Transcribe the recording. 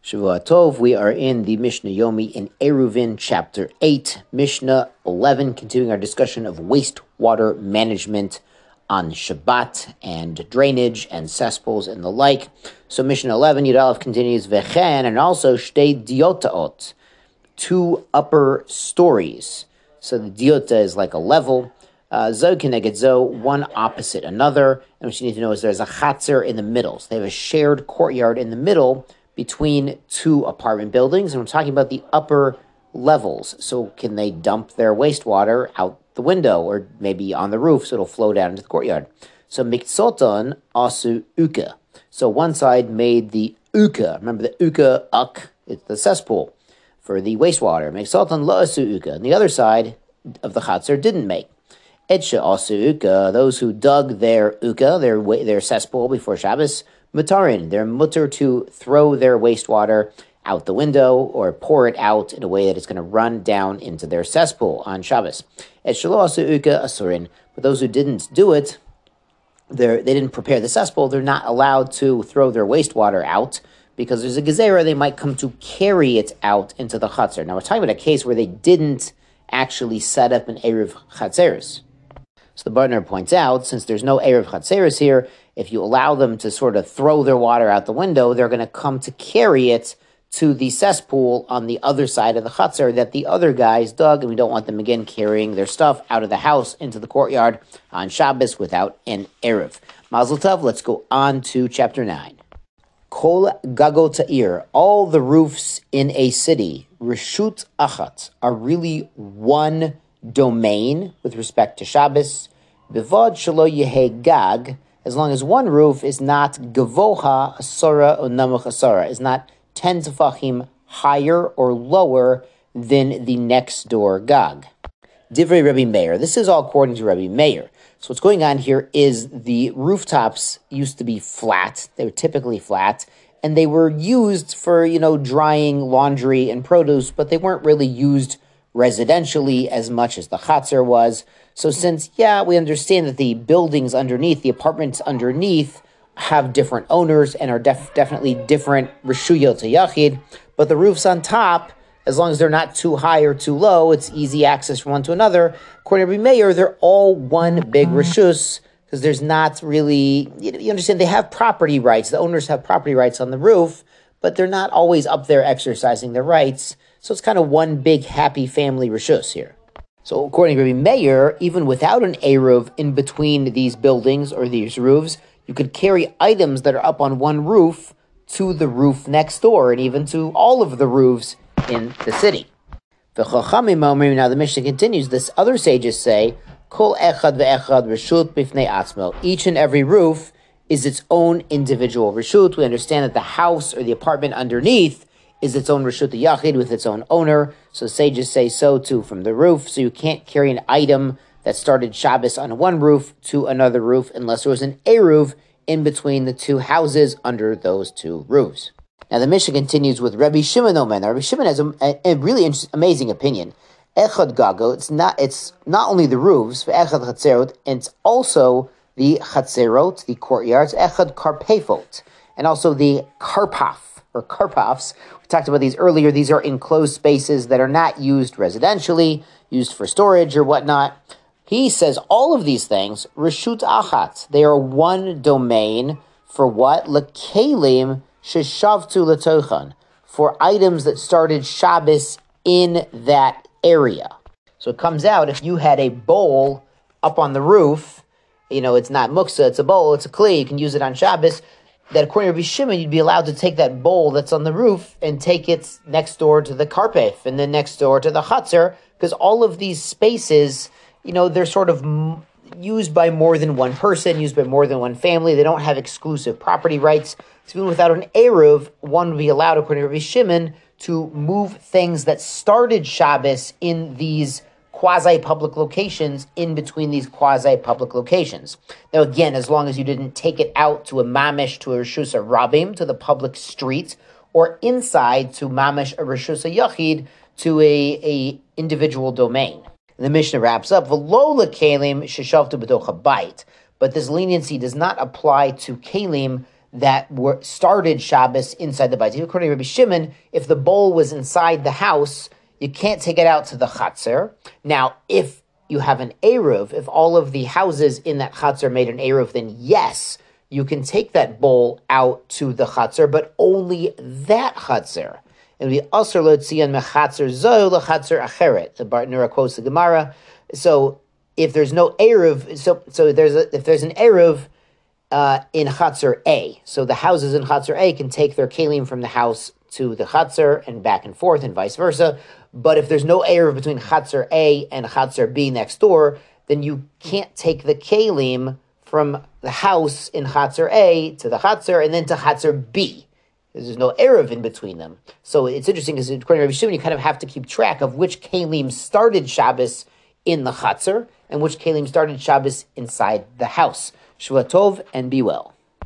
Shavua Tov, we are in the Mishnah Yomi in Eruvin, chapter 8, Mishnah 11, continuing our discussion of wastewater management on Shabbat and drainage and cesspools and the like. So Mishnah 11, Yud Aleph continues, Vechen, and also Shtei Diotaot, two upper stories. So the diota is like a level. Zo keneged zo, one opposite another. And what you need to know is there's a chatzer in the middle. So they have a shared courtyard in the middle between two apartment buildings, and we're talking about the upper levels. So can they dump their wastewater out the window or maybe on the roof so it'll flow down into the courtyard? So miksoton asu uka. So one side made the uka. Remember the uka uk, it's the cesspool for the wastewater. Miksoton la asu uka. And the other side of the chatzer didn't make. Etsha asu uka, those who dug their uka, their cesspool before Shabbos, mutarin, they're mutter to throw their wastewater out the window or pour it out in a way that it's going to run down into their cesspool on Shabbos. Et shelo asu uka asurin, but those who didn't do it, they didn't prepare the cesspool, they're not allowed to throw their wastewater out because there's a gezerah, they might come to carry it out into the chatzar. Now we're talking about a case where they didn't actually set up an Eruv Chatzeris. So the Bartner points out, since there's no Eruv Chatzeris here, if you allow them to sort of throw their water out the window, they're going to come to carry it to the cesspool on the other side of the Chatzer that the other guys dug, and we don't want them again carrying their stuff out of the house into the courtyard on Shabbos without an Eruv. Mazel Tov, let's go on to chapter 9. Kol gagot ta'ir, all the roofs in a city, reshut achat, are really one domain with respect to Shabbos. Bivod shelo yehe gag, as long as one roof is not gavoha asara or namuch asara, is not 10 tefachim higher or lower than the next door gag. Divrei Rabbi Meir. This is all according to Rabbi Meir. So what's going on here is the rooftops used to be flat. They were typically flat, and they were used for, drying laundry and produce, but they weren't really used residentially as much as the Chatzer was. So since, we understand that the buildings underneath, the apartments underneath, have different owners and are definitely different Reshuyot Yachid, but the roofs on top, as long as they're not too high or too low, it's easy access from one to another. According to Rabbi Meir, they're all one big Reshus, because there's not really, you understand, they have property rights. The owners have property rights on the roof, but they're not always up there exercising their rights. So it's kind of one big happy family Reshus here. So according to Rabbi Meir, even without an Eruv in between these buildings or these roofs, you could carry items that are up on one roof to the roof next door and even to all of the roofs in the city. Now the Mishnah continues, this other sages say, Kol echad ve'echad reshut bifnei atzmo. Each and every roof is its own individual reshut. We understand that the house or the apartment underneath is its own reshut yachid with its own owner. So sages say so too from the roof. So you can't carry an item that started Shabbos on one roof to another roof unless there was an Eruv in between the two houses under those two roofs. Now the Mishnah continues with Rabbi Shimon Omen. Rabbi Shimon has a really amazing opinion. Echad gago, it's not only the roofs, echad chatzerot, and it's also the chatzerot, the courtyards, echad karpefot, and also the karpaf, or karpafs. We talked about these earlier. These are enclosed spaces that are not used residentially, used for storage or whatnot. He says all of these things, reshut achat, they are one domain for what? Lekelim sheshavtu letochan, for items that started Shabbos in that area. So it comes out, if you had a bowl up on the roof, it's not muksa, it's a bowl, it's a kli, you can use it on Shabbos, that according to Rabbi Shimon, you'd be allowed to take that bowl that's on the roof and take it next door to the karpef and then next door to the chatzar, because all of these spaces, they're sort of used by more than one person, used by more than one family. They don't have exclusive property rights. So even without an Eruv, one would be allowed, according to Rabbi Shimon, to move things that started Shabbos in these quasi-public locations in between these quasi-public locations. Now again, as long as you didn't take it out to a mamish, to a Reshus Rabim, to the public street, or inside to mamish, a Reshus Yachid, to a individual domain. And the Mishnah wraps up, V'lo lekelim sheshavtu b'toch habayit. But this leniency does not apply to kelim that started Shabbos inside the Beit. According to Rabbi Shimon, if the bowl was inside the house, you can't take it out to the Chatzar. Now, if you have an Eruv, if all of the houses in that Chatzar made an Eruv, then yes, you can take that bowl out to the Chatzar, but only that Chatzar. And we also lotzian mechatzar zo lechatzar acheret. The Bartenura quotes the Gemara. So if there's no eruv, if there's an eruv in chatzar A, so the houses in chatzar A can take their kelim from the house to the chatzar and back and forth, and vice versa. But if there's no eruv between chatzar A and chatzar B next door, then you can't take the kelim from the house in chatzar A to the chatzar and then to chatzar B. There's no eruv in between them. So it's interesting because according to Rabbi Shimon, you kind of have to keep track of which kelim started Shabbos in the Chatzar and which kelim started Shabbos inside the house. Shua Tov and be well.